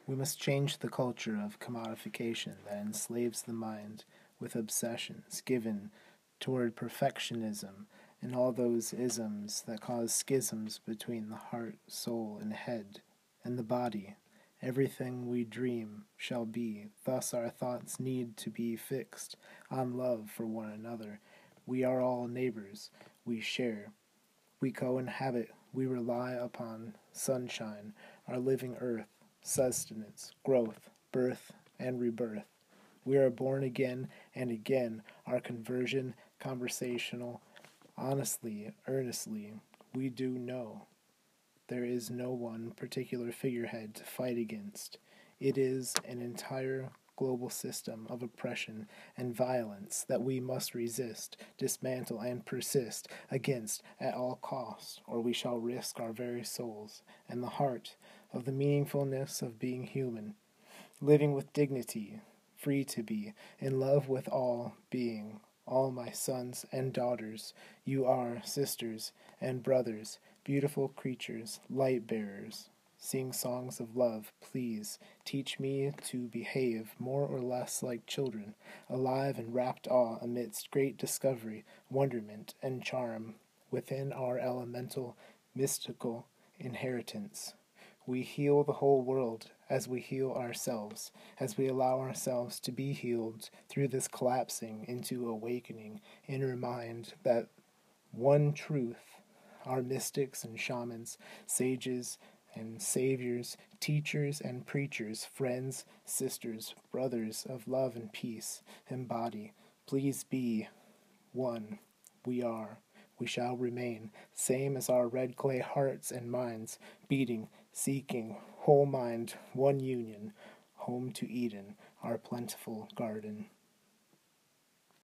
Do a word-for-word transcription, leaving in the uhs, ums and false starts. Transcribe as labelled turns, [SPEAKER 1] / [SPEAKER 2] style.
[SPEAKER 1] We must change the culture of commodification that enslaves the mind with obsessions given toward perfectionism and all those isms that cause schisms between the heart, soul, and head, and the body. Everything we dream shall be, thus our thoughts need to be fixed on love for one another. We are all neighbors, we share, we co-inhabit, we rely upon sunshine, our living earth, sustenance, growth, birth, and rebirth. We are born again and again, our conversion, conversational, honestly, earnestly, we do know. There is no one particular figurehead to fight against. It is an entire global system of oppression and violence that we must resist, dismantle, and persist against at all costs, or we shall risk our very souls and the heart of the meaningfulness of being human, living with dignity, free to be, in love with all being. All my sons and daughters, you are sisters and brothers, beautiful creatures, light bearers. Sing songs of love, please. Teach me to behave more or less like children, alive in rapt awe amidst great discovery, wonderment, and charm within our elemental, mystical inheritance. We heal the whole world as we heal ourselves, as we allow ourselves to be healed through this collapsing into awakening inner mind that one truth, our mystics and shamans, sages and saviors, teachers and preachers, friends, sisters, brothers of love and peace, embody. Please be one. We are. We shall remain, same as our red clay hearts and minds, beating, seeking, whole mind, one union, home to Eden, our plentiful garden.